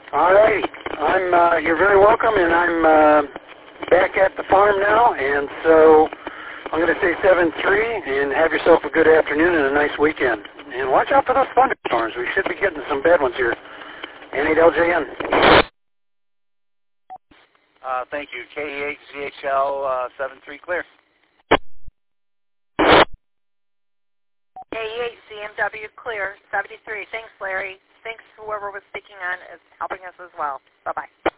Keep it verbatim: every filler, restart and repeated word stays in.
All right. I'm, uh, you're very welcome, and I'm uh, back at the farm now, and so I'm going to say seven three, and have yourself a good afternoon and a nice weekend. And watch out for those thunderstorms. We should be getting some bad ones here. N eight L J N. Uh, thank you. K E H Z H L uh, seven three clear. K E H C M W clear, seventy-three. Thanks, Larry. Thanks whoever was speaking on is helping us as well. Bye-bye.